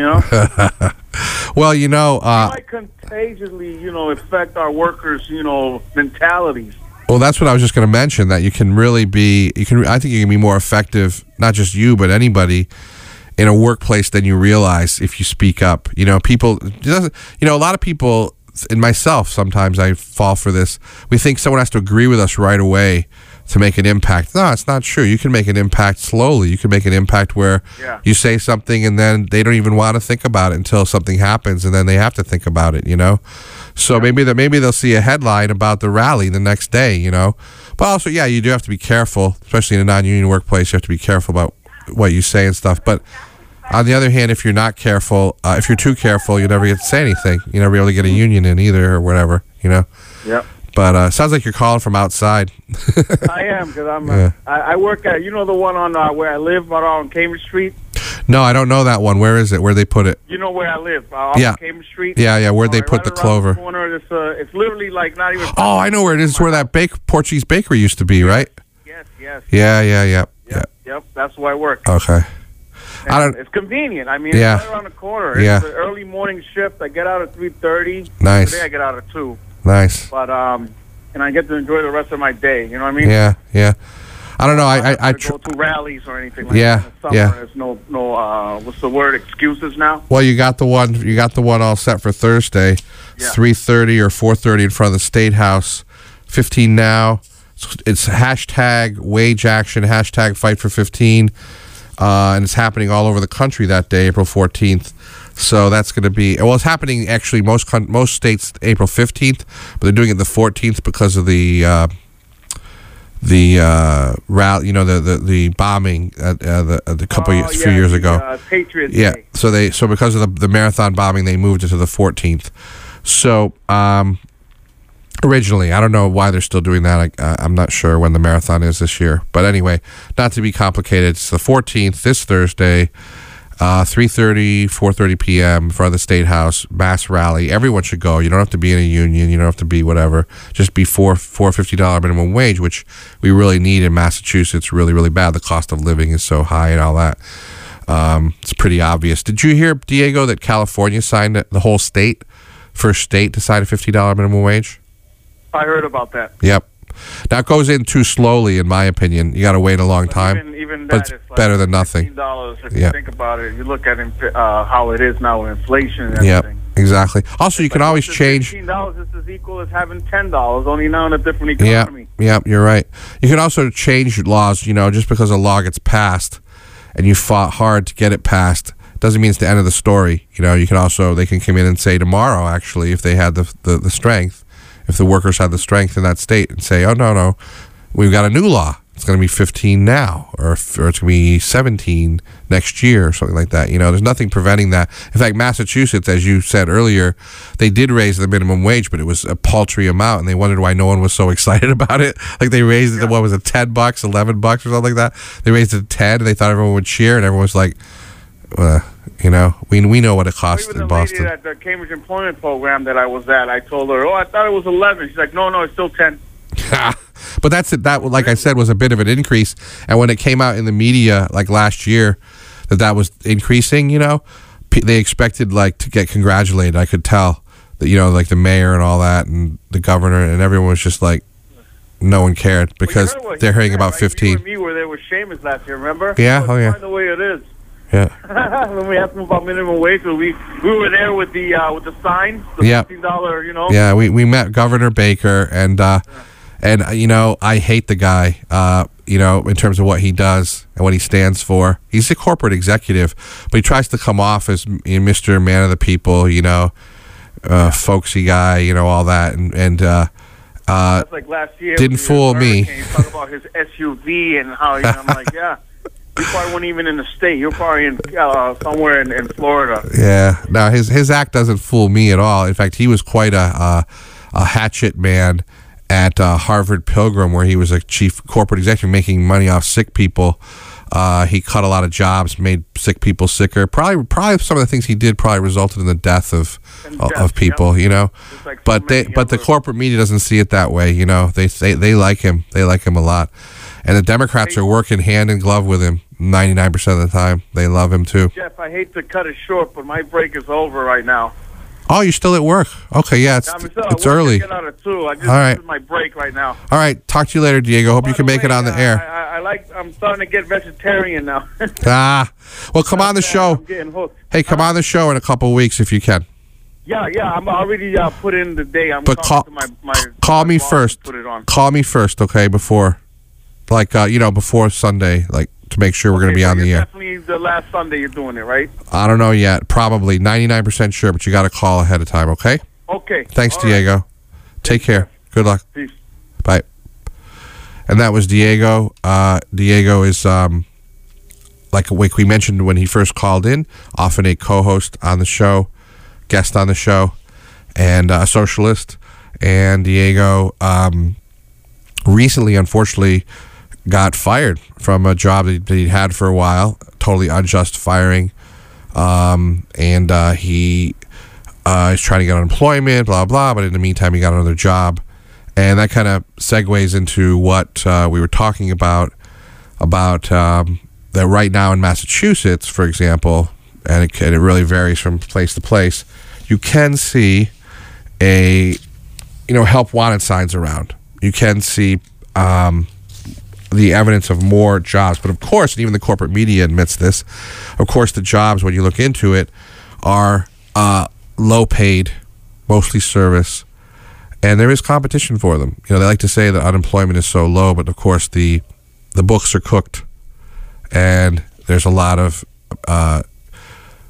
Well, it might contagiously, affect our workers, mentalities. Well, that's what I was just going to mention, that you can really be, I think you can be more effective, not just you, but anybody in a workplace than you realize if you speak up. People, a lot of people, and myself, sometimes I fall for this. We think someone has to agree with us right away to make an impact. No, it's not true. You can make an impact slowly. You can make an impact where you say something and then they don't even want to think about it until something happens, and then they have to think about it, So maybe they'll see a headline about the rally the next day, But also, yeah, you do have to be careful, especially in a non-union workplace. You have to be careful about what you say and stuff. But on the other hand, if you're not careful, if you're too careful, you never get to say anything. You never be able to get a union in either or whatever, Yep. But sounds like you're calling from outside. I am, because I work at, the one on where I live, on Cambridge Street. No, I don't know that one. Where is it? Where'd they put it? You know where I live? On Cambridge Street. Yeah. Where'd they put the Clover? The corner. It's literally like not even. Oh, I know where it is. It's where that Portuguese bakery used to be, right? Yes. Yeah. Yep. That's where I work. Okay. It's convenient. I mean, it's right around the corner. It's an early morning shift. I get out at 3:30. Nice. Today I get out at 2. Nice. But and I get to enjoy the rest of my day. You know what I mean? Yeah. I don't know. I go to rallies or anything like that. In the summer, there's no what's the word? Excuses now. Well, you got the one all set for Thursday, 3:30 or 4:30 in front of the State House. 15 now. It's hashtag wage action, hashtag fight for 15, and it's happening all over the country that day, April 14th. So that's going to be, well, it's happening actually most states April 15th, but they're doing it the 14th because of the route, the bombing the few years ago. Patriot yeah. Day. So because of the marathon bombing, they moved it to the 14th. So originally, I don't know why they're still doing that. I'm not sure when the marathon is this year, but anyway, not to be complicated, it's the 14th, this Thursday. 3:30, 4:30 p.m. in front of the State House, mass rally. Everyone should go. You don't have to be in a union. You don't have to be whatever. Just be for $50 minimum wage, which we really need in Massachusetts. Really, really bad. The cost of living is so high and all that. It's pretty obvious. Did you hear, Diego, that California signed the whole state, first state to sign a $50 minimum wage? I heard about that. Yep. Now, it goes in too slowly, in my opinion. You got to wait a long time. Even but that, it's like better than nothing. $15, if you think about it. You look at how it is now with inflation and everything. Yep, exactly. Also, you can always change. $15 is as equal as having $10, only now in a different economy. Yeah, you're right. You can also change laws, just because a law gets passed and you fought hard to get it passed, doesn't mean it's the end of the story. You can also, they can come in and say tomorrow, actually, if they had the strength, if the workers had the strength in that state, and say, oh, no, we've got a new law. It's going to be 15 now, or it's going to be 17 next year, or something like that. There's nothing preventing that. In fact, Massachusetts, as you said earlier, they did raise the minimum wage, but it was a paltry amount, and they wondered why no one was so excited about it. Like, they raised it to, what was it, $10, $11 or something like that? They raised it to 10, and they thought everyone would cheer, and everyone was like, we know what it costs in Boston. At the Cambridge Employment Program that I was at, I told her, I thought it was 11. She's like, no, it's still 10. But that's it. That, like I said, was a bit of an increase. And when it came out in the media, like last year, that was increasing, they expected to get congratulated. I could tell that, like the mayor and all that, and the governor, and everyone was just like, no one cared because they're hearing about 15. You and me were there with Seamus last year, remember? Yeah, oh yeah. The way it is. Yeah. When we asked them about minimum wage, so we were there with the sign, the $15, Yeah, we met Governor Baker, and I hate the guy, in terms of what he does and what he stands for. He's a corporate executive, but he tries to come off as Mr. Man of the People, folksy guy, all that, and that's like last year. Didn't fool me. He talked about his SUV and how I'm like, yeah. You probably weren't even in the state. You're probably in somewhere in Florida. Yeah. No, his act doesn't fool me at all. In fact, he was quite a hatchet man at Harvard Pilgrim, where he was a chief corporate executive making money off sick people. He cut a lot of jobs, made sick people sicker. Probably some of the things he did probably resulted in the death of people. Like but the corporate media doesn't see it that way. They like him. They like him a lot. And the Democrats are working hand in glove with him 99% of the time. They love him, too. Jeff, I hate to cut it short, but my break is over right now. Oh, you're still at work? Okay, yeah, it's early. Get out at 2. All right. This is my break right now. All right, talk to you later, Diego. Hope you can make it on the air. I'm starting to get vegetarian now. Well, come on the show. I'm getting hooked. Hey, come on the show in a couple of weeks if you can. Yeah, I'm already put in the day. I'm talking to my call me first. Put it on. Call me first, okay, before Sunday, to make sure we're going to be on the air. Definitely the last Sunday you're doing it, right? I don't know yet. Probably 99% sure, but you got to call ahead of time, okay? Okay. Thanks, Diego. Right. Take care. Good luck. Peace. Bye. And that was Diego. Diego is, like we mentioned when he first called in, often a co-host on the show, guest on the show, and a socialist. And Diego recently, unfortunately, got fired from a job that he had for a while, totally unjust firing, and he is trying to get unemployment, blah, blah, but in the meantime, he got another job. And that kind of segues into what we were talking about that right now in Massachusetts, for example, and it really varies from place to place, you can see help wanted signs around. You can see the evidence of more jobs. But of course, and even the corporate media admits this, of course the jobs, when you look into it, are low paid, mostly service, and there is competition for them. They like to say that unemployment is so low, but of course the books are cooked, and there's a lot of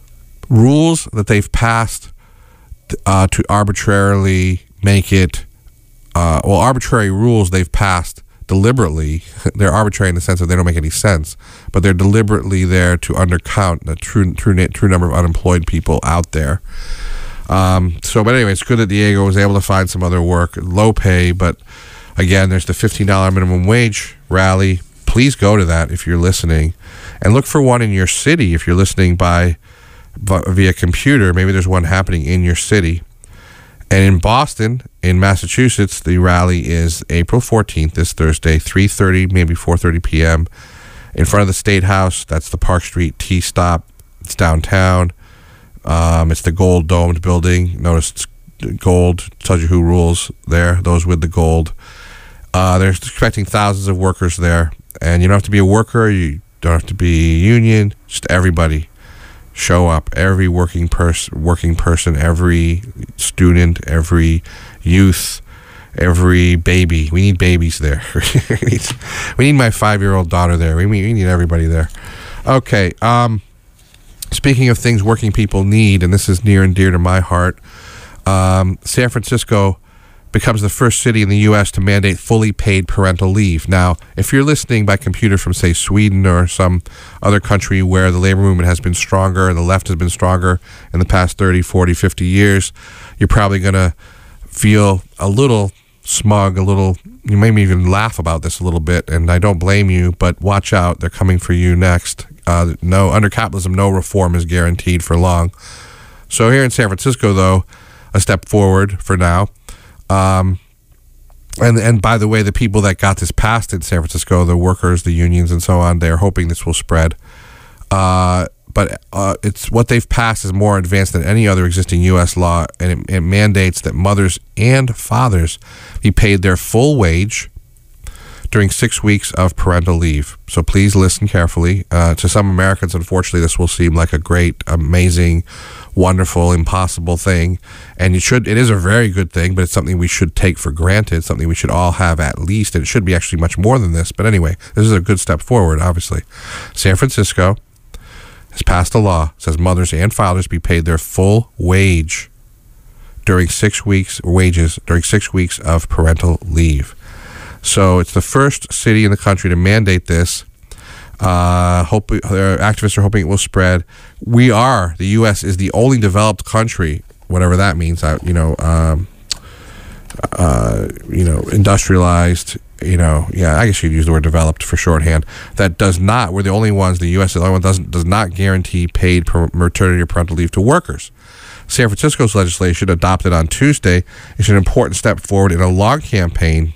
rules that they've passed to arbitrarily make it, arbitrary rules they've passed deliberately. They're arbitrary in the sense that they don't make any sense, but they're deliberately there to undercount the true number of unemployed people out there. But anyway, it's good that Diego was able to find some other work, low pay, but again, there's the $15 minimum wage rally. Please go to that if you're listening, and look for one in your city if you're listening via computer. Maybe there's one happening in your city. And in Boston, in Massachusetts, the rally is April 14th, this Thursday, 3:30, maybe 4:30 p.m. in front of the State House. That's the Park Street T-Stop. It's downtown. It's the gold domed building. Notice it's gold. Tells you who rules there, those with the gold. They're expecting thousands of workers there. And you don't have to be a worker. You don't have to be a union. Just everybody. Show up. Every working person, every student, every youth, every baby. We need babies there. We need my 5-year-old daughter there. We need everybody there. Okay. Speaking of things working people need, and this is near and dear to my heart, San Francisco becomes the first city in the U.S. to mandate fully paid parental leave. Now, if you're listening by computer from, say, Sweden or some other country where the labor movement has been stronger and the left has been stronger in the past 30, 40, 50 years, you're probably going to feel a little smug, you may even laugh about this a little bit, and I don't blame you, but watch out. They're coming for you next. Under capitalism, no reform is guaranteed for long. So here in San Francisco, though, a step forward for now. And by the way, the people that got this passed in San Francisco, the workers, the unions, and so on, they're hoping this will spread. But it's what they've passed is more advanced than any other existing U.S. law, and it mandates that mothers and fathers be paid their full wage during 6 weeks of parental leave. So please listen carefully. To some Americans, unfortunately, this will seem like a great, amazing, wonderful, impossible thing. And it is a very good thing, but it's something we should take for granted, something we should all have at least. And it should be actually much more than this. But anyway, this is a good step forward, obviously. San Francisco has passed a law that says mothers and fathers be paid their full wage during 6 weeks, during 6 weeks of parental leave. So it's the first city in the country to mandate this. Activists are hoping it will spread. The U.S. is the only developed country, whatever that means. Industrialized. I guess you'd use the word developed for shorthand. That does not. We're the only ones. The U.S. is the only one does not guarantee paid maternity or parental leave to workers. San Francisco's legislation, adopted on Tuesday, is an important step forward in a long campaign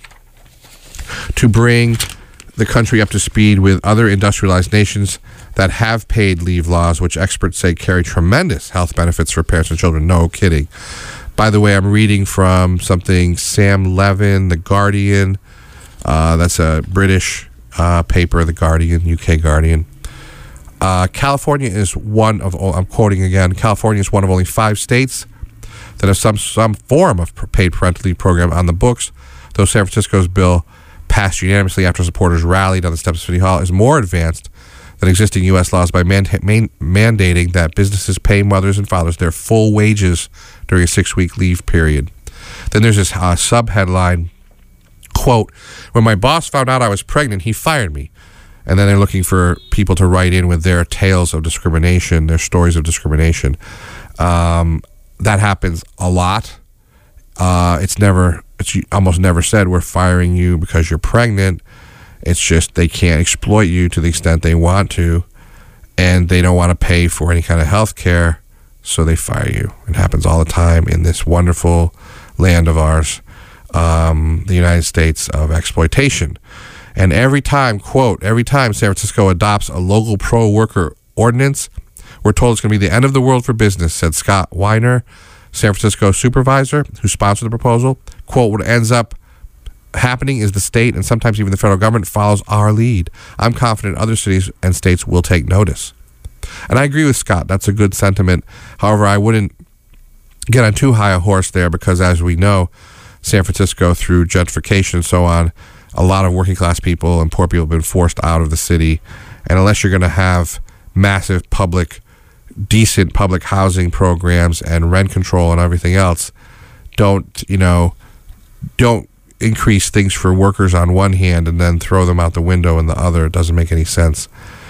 to bring the country up to speed with other industrialized nations that have paid leave laws, which experts say carry tremendous health benefits for parents and children. No kidding. By the way, I'm reading from something Sam Levin, The Guardian. That's a British paper, The Guardian, UK Guardian. California is one of, I'm quoting again, California is one of only 5 states that have some form of paid parental leave program on the books, though San Francisco's bill, passed unanimously after supporters rallied on the steps of City Hall, is more advanced than existing U.S. laws by mandating that businesses pay mothers and fathers their full wages during a 6-week leave period. Then there's this sub-headline, quote, "When my boss found out I was pregnant, he fired me." And then they're looking for people to write in with their tales of discrimination, their stories of discrimination. That happens a lot. It's almost never said we're firing you because you're pregnant. It's just they can't exploit you to the extent they want to, and they don't want to pay for any kind of health care, so they fire you. It happens all the time in this wonderful land of ours, the United States of exploitation. And every time, quote, every time San Francisco adopts a local pro-worker ordinance, we're told it's going to be the end of the world for business, said Scott Weiner, San Francisco supervisor who sponsored the proposal. Quote, what ends up happening is the state and sometimes even the federal government follows our lead. I'm confident other cities and states will take notice. And I agree with Scott. That's a good sentiment. However, I wouldn't get on too high a horse there because, as we know, San Francisco, through gentrification and so on, a lot of working class people and poor people have been forced out of the city. And unless you're going to have massive public decent public housing programs and rent control and everything else don't increase things for workers on one hand and then throw them out the window in the other. It doesn't make any sense.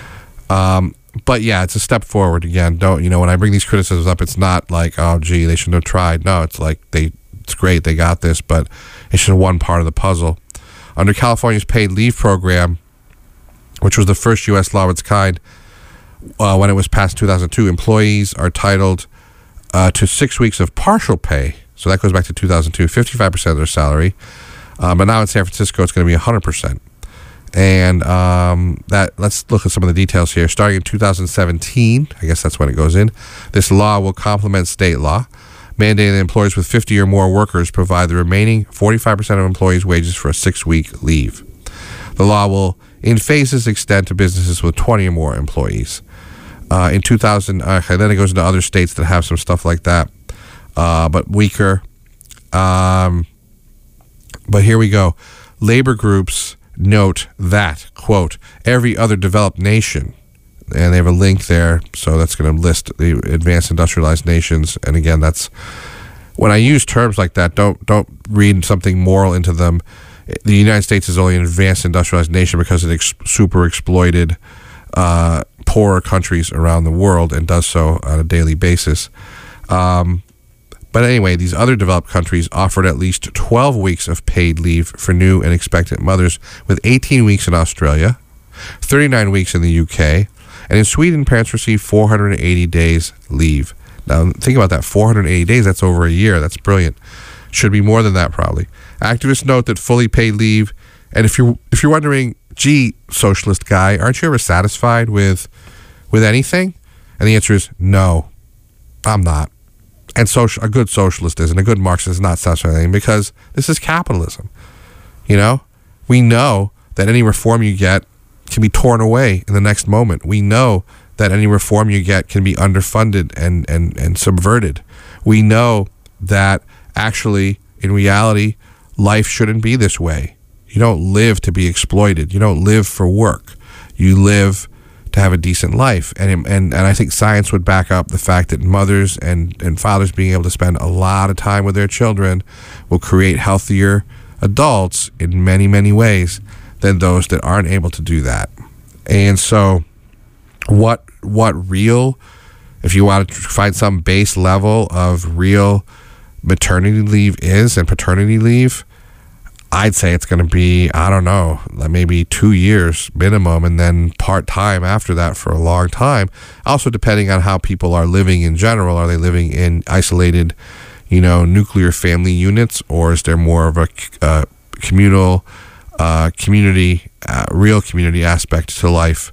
But yeah, it's a step forward. Again, when I bring these criticisms up, it's not like, oh gee, they shouldn't have tried. No, it's like it's great, they got this, but it's just one part of the puzzle. Under California's paid leave program, which was the first U.S. law of its kind, when it was passed in 2002, employees are entitled to 6 weeks of partial pay. So that goes back to 2002, 55% of their salary. But now in San Francisco, it's going to be 100%. And let's look at some of the details here. Starting in 2017, I guess that's when it goes in, this law will complement state law, mandating that employers with 50 or more workers provide the remaining 45% of employees' wages for a 6-week leave. The law will, in phases, extend to businesses with 20 or more employees. In 2000, then it goes into other states that have some stuff like that, but weaker. But here we go. Labor groups note that, quote, every other developed nation, and they have a link there, so that's going to list the advanced industrialized nations. And again, that's when I use terms like that, don't read something moral into them. The United States is only an advanced industrialized nation because it super exploited poorer countries around the world and does so on a daily basis. But anyway, these other developed countries offered at least 12 weeks of paid leave for new and expectant mothers, with 18 weeks in Australia, 39 weeks in the UK, and in Sweden, parents receive 480 days leave. Now, think about that, 480 days, that's over a year. That's brilliant. Should be more than that, probably. Activists note that fully paid leave, and if you're wondering, gee, socialist guy, aren't you ever satisfied with anything? And the answer is no, I'm not. And a good socialist is, and a good Marxist is not satisfied with anything, because this is capitalism. We know that any reform you get can be torn away in the next moment. We know that any reform you get can be underfunded and subverted. We know that actually, in reality, life shouldn't be this way. You don't live to be exploited. You don't live for work. You live to have a decent life. And I think science would back up the fact that mothers and fathers being able to spend a lot of time with their children will create healthier adults in many, many ways than those that aren't able to do that. And so what real, if you want to find some base level of real maternity leave is and paternity leave, I'd say it's going to be, I don't know, maybe 2 years minimum, and then part-time after that for a long time. Also, depending on how people are living in general. Are they living in isolated, nuclear family units, or is there more of a communal, community, real community aspect to life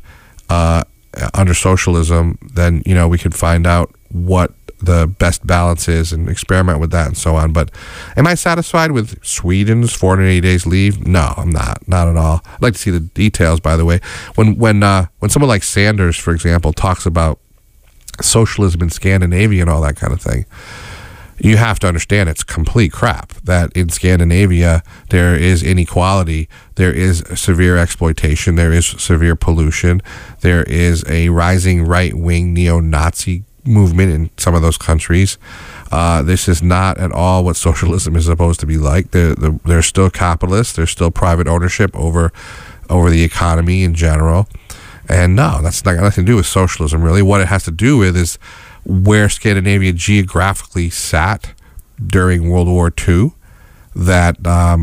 under socialism? Then, we can find out what the best balance is and experiment with that and so on. But am I satisfied with Sweden's 480 days leave? No, I'm not at all. I'd like to see the details, by the way. When someone like Sanders, for example, talks about socialism in Scandinavia and all that kind of thing, you have to understand it's complete crap. That in Scandinavia there is inequality, there is severe exploitation, there is severe pollution, there is a rising right-wing neo-Nazi movement in some of those countries. This is not at all what socialism is supposed to be like. They're still capitalists. There's still private ownership over the economy in general. And no, that's not got nothing to do with socialism, really. What it has to do with is where Scandinavia geographically sat during World War II, that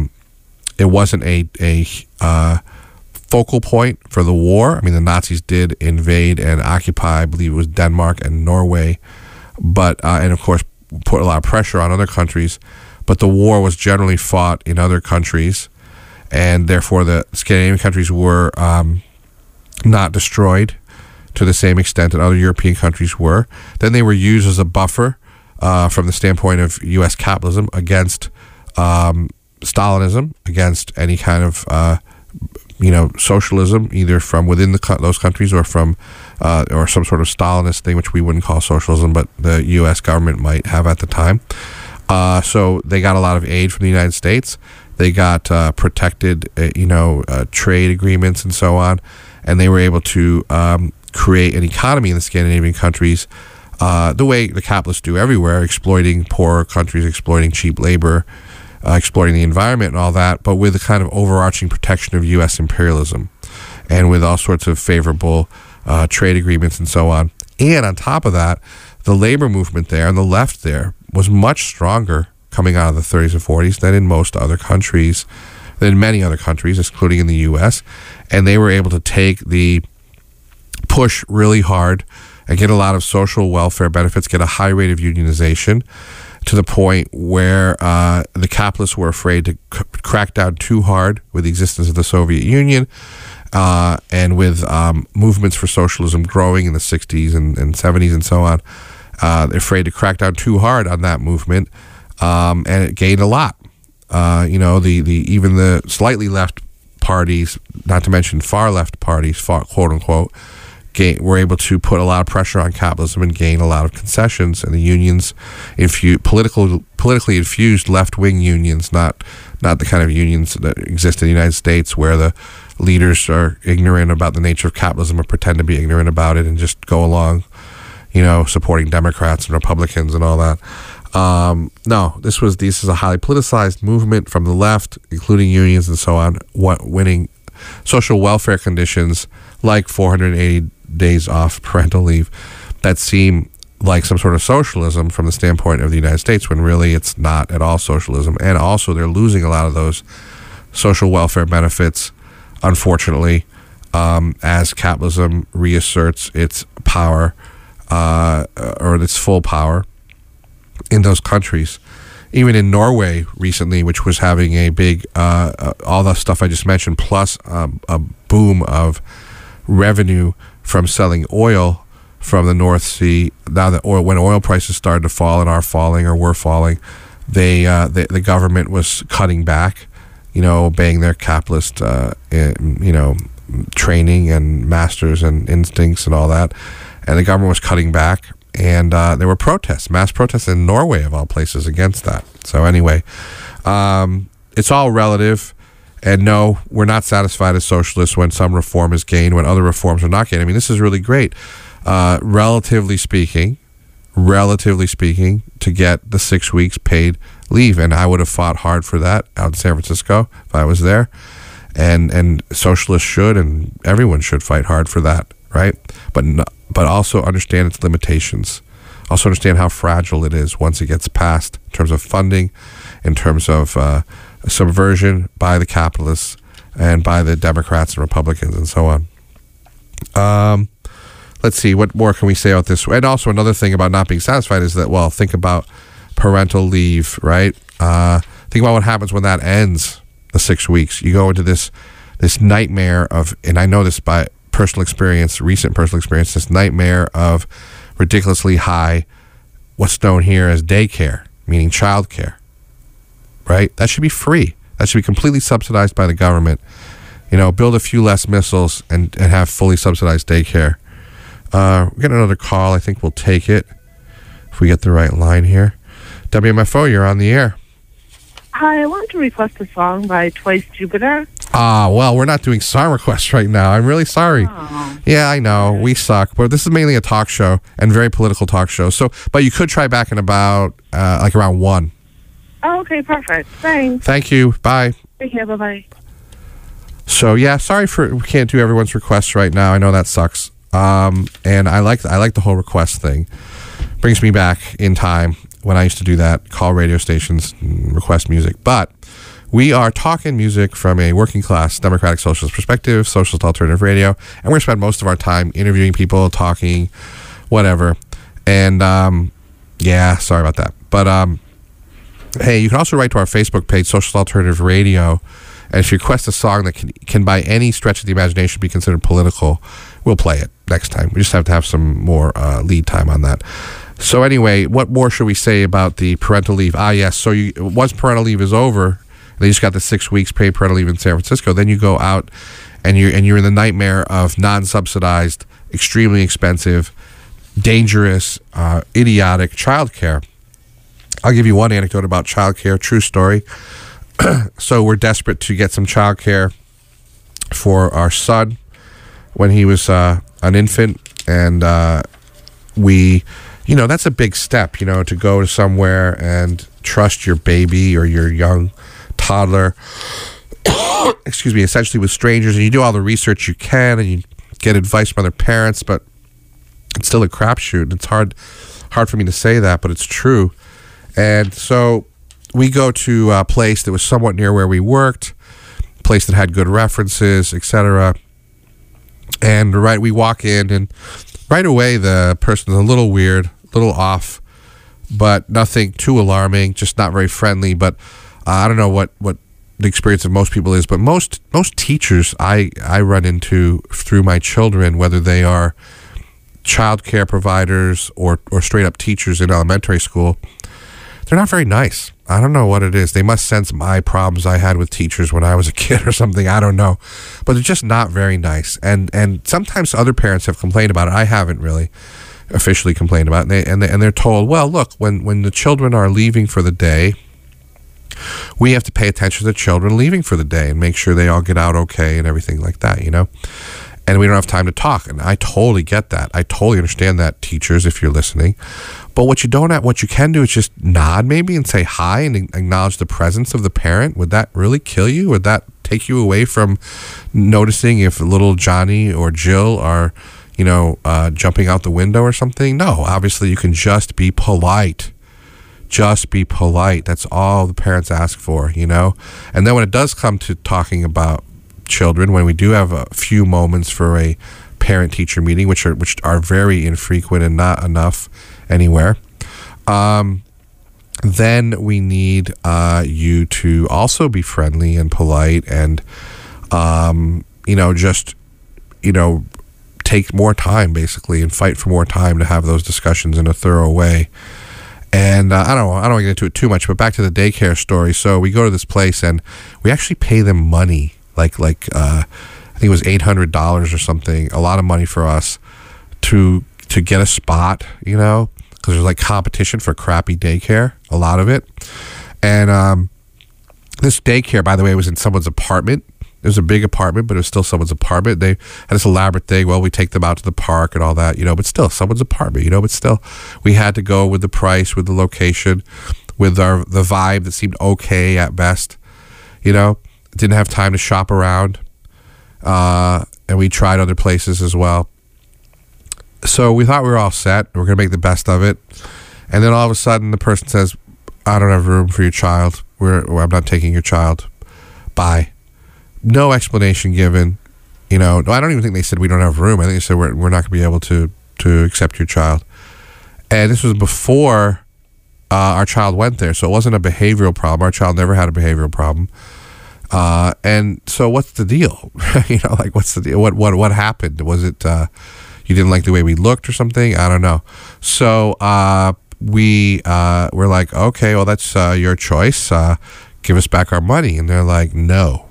it wasn't a focal point for the war. I mean, the Nazis did invade and occupy, I believe it was Denmark and Norway, but and of course put a lot of pressure on other countries. But the war was generally fought in other countries, and therefore the Scandinavian countries were not destroyed to the same extent that other European countries were. Then they were used as a buffer from the standpoint of U.S. capitalism against Stalinism, against any kind of socialism, either from within those countries or from or some sort of Stalinist thing, which we wouldn't call socialism, but the U.S. government might have at the time. So they got a lot of aid from the United States. They got protected, trade agreements and so on, and they were able to create an economy in the Scandinavian countries the way the capitalists do everywhere, exploiting poorer countries, exploiting cheap labor, exploiting the environment and all that, but with the kind of overarching protection of U.S. imperialism and with all sorts of favorable trade agreements and so on. And on top of that, the labor movement there and the left there was much stronger coming out of the 30s and 40s than in most other countries, than many other countries, including in the U.S. And they were able to take the push really hard and get a lot of social welfare benefits, get a high rate of unionization, to the point where the capitalists were afraid to crack down too hard with the existence of the Soviet Union, and with movements for socialism growing in the 60s and 70s and so on. They're afraid to crack down too hard on that movement, and it gained a lot. Even the slightly left parties, not to mention far left parties, quote unquote, were able to put a lot of pressure on capitalism and gain a lot of concessions. And the unions, politically infused left-wing unions, not the kind of unions that exist in the United States where the leaders are ignorant about the nature of capitalism or pretend to be ignorant about it and just go along, supporting Democrats and Republicans and all that. No, this is a highly politicized movement from the left, including unions and so on, winning social welfare conditions like 480 days off parental leave that seem like some sort of socialism from the standpoint of the United States, when really it's not at all socialism. And also they're losing a lot of those social welfare benefits, unfortunately, as capitalism reasserts its power, or its full power in those countries. Even in Norway recently, which was having a big, all the stuff I just mentioned, plus a boom of revenue from selling oil from the North Sea. Now that when oil prices started to fall and are falling or were falling, the government was cutting back, obeying their capitalist, training and masters and instincts and all that. And the government was cutting back. And there were protests, mass protests in Norway, of all places, against that. So anyway, it's all relative. And no, we're not satisfied as socialists when some reform is gained, when other reforms are not gained. I mean, this is really great. Relatively speaking, to get the 6 weeks paid leave. And I would have fought hard for that out in San Francisco if I was there. And socialists should, and everyone should fight hard for that, right? But also understand its limitations. Also understand how fragile it is once it gets passed in terms of funding, in terms of subversion by the capitalists and by the Democrats and Republicans and so on. Let's see, what more can we say about this? And also another thing about not being satisfied is that, well, think about parental leave, right? Think about what happens when that ends, the 6 weeks. You go into this nightmare of, and I know this by recent personal experience, this nightmare of ridiculously high, what's known here as daycare, meaning childcare, right? That should be free. That should be completely subsidized by the government. Build a few less missiles and have fully subsidized daycare. We got another call. I think we'll take it if we get the right line here. WMFO, you're on the air. Hi, I want to request a song by Twice Jupiter. Well, we're not doing song requests right now. I'm really sorry. Oh. Yeah, I know. We suck. But this is mainly a talk show, and very political talk show. So, but you could try back in about, around 1. Oh, okay, perfect. Thanks. Thank you. Bye. Take care. Bye-bye. So, yeah, sorry we can't do everyone's requests right now. I know that sucks. And I like the whole request thing. Brings me back in time when I used to do that, call radio stations and request music. But we are talking music from a working class democratic socialist perspective, socialist alternative radio, and we're going to spend most of our time interviewing people, talking, whatever. And yeah, sorry about that. But hey, you can also write to our Facebook page, Socialist Alternative Radio, and if you request a song that can by any stretch of the imagination be considered political, we'll play it next time. We just have to have some more lead time on that. So anyway, what more should we say about the parental leave? Yes, so once parental leave is over, they just got the 6 weeks paid parental leave in San Francisco, then you go out and you're in the nightmare of non-subsidized, extremely expensive, dangerous, idiotic childcare. I'll give you one anecdote about childcare, true story. So we're desperate to get some childcare for our son when he was an infant, and we that's a big step, to go to somewhere and trust your baby or your young toddler, excuse me, essentially with strangers, and you do all the research you can, and you get advice from other parents, but it's still a crapshoot. It's hard for me to say that, but it's true. And so we go to a place that was somewhat near where we worked, a place that had good references, etc. And we walk in, and right away the person's a little weird, a little off, but nothing too alarming, just not very friendly. But I don't know what the experience of most people is, but most teachers I run into through my children, whether they are child care providers or straight up teachers in elementary school, they're not very nice. I don't know what it is. They must sense my problems I had with teachers when I was a kid or something. I don't know. But they're just not very nice. And sometimes other parents have complained about it. I haven't really officially complained about it. And they're told, well, look, when the children are leaving for the day, we have to pay attention to the children leaving for the day and make sure they all get out okay and everything like that, And we don't have time to talk. And I totally get that. I totally understand that, teachers, if you're listening. But what you can do is just nod maybe and say hi and acknowledge the presence of the parent. Would that really kill you? Would that take you away from noticing if little Johnny or Jill are, jumping out the window or something? No, obviously you can just be polite. Just be polite. That's all the parents ask for, And then when it does come to talking about children, when we do have a few moments for a parent-teacher meeting, which are very infrequent and not enough anywhere, then we need you to also be friendly and polite and take more time basically and fight for more time to have those discussions in a thorough way. And I don't want to get into it too much, but back to the daycare story. So we go to this place and we actually pay them money, like I think it was $800 or something, a lot of money for us to get a spot, because there's like competition for crappy daycare, a lot of it. And this daycare, by the way, was in someone's apartment. It was a big apartment, but it was still someone's apartment. They had this elaborate thing. Well, we take them out to the park and all that, but still someone's apartment, but still we had to go with the price, with the location, with the vibe that seemed okay at best, Didn't have time to shop around. And we tried other places as well. So we thought we were all set. We're going to make the best of it. And then all of a sudden the person says, I don't have room for your child. I'm not taking your child. Bye. No explanation given. I don't even think they said we don't have room. I think they said we're not going to be able to accept your child. And this was before our child went there. So it wasn't a behavioral problem. Our child never had a behavioral problem. And so what's the deal? What's the deal? What happened? Was it you didn't like the way we looked or something? I don't know. So we're like, okay, well, that's your choice. Give us back our money. And they're like, no.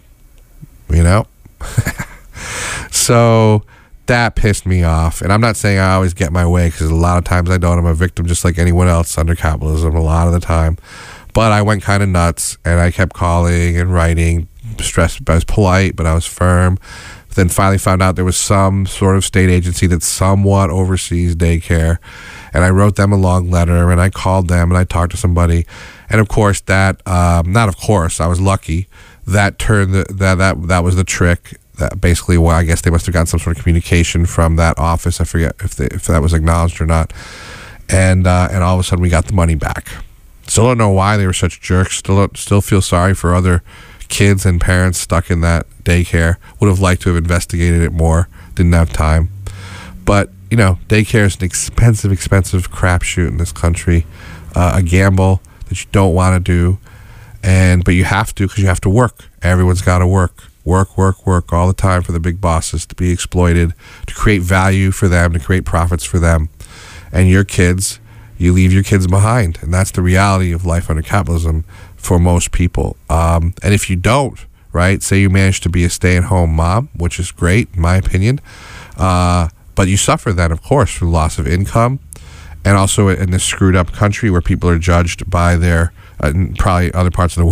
So that pissed me off. And I'm not saying I always get my way, because a lot of times I don't. I'm a victim just like anyone else under capitalism a lot of the time. But I went kind of nuts, and I kept calling and writing, stressed. I was polite, but I was firm. Then finally found out there was some sort of state agency that somewhat oversees daycare, and I wrote them a long letter, and I called them, and I talked to somebody, and of course I was lucky. That turned that was the trick. That basically, I guess they must have gotten some sort of communication from that office. I forget if that was acknowledged or not. And all of a sudden we got the money back. Still don't know why they were such jerks. Still feel sorry for other kids and parents stuck in that daycare. Would have liked to have investigated it more. Didn't have time. But daycare is an expensive crapshoot in this country. A gamble that you don't want to do. But you have to, because you have to work. Everyone's got to work all the time for the big bosses to be exploited, to create value for them, to create profits for them. And your kids, you leave your kids behind. And that's the reality of life under capitalism for most people. And if you don't, right, say you manage to be a stay-at-home mom, which is great, in my opinion, but you suffer then, of course, from loss of income, and also in this screwed up country where people are judged by their, probably other parts of the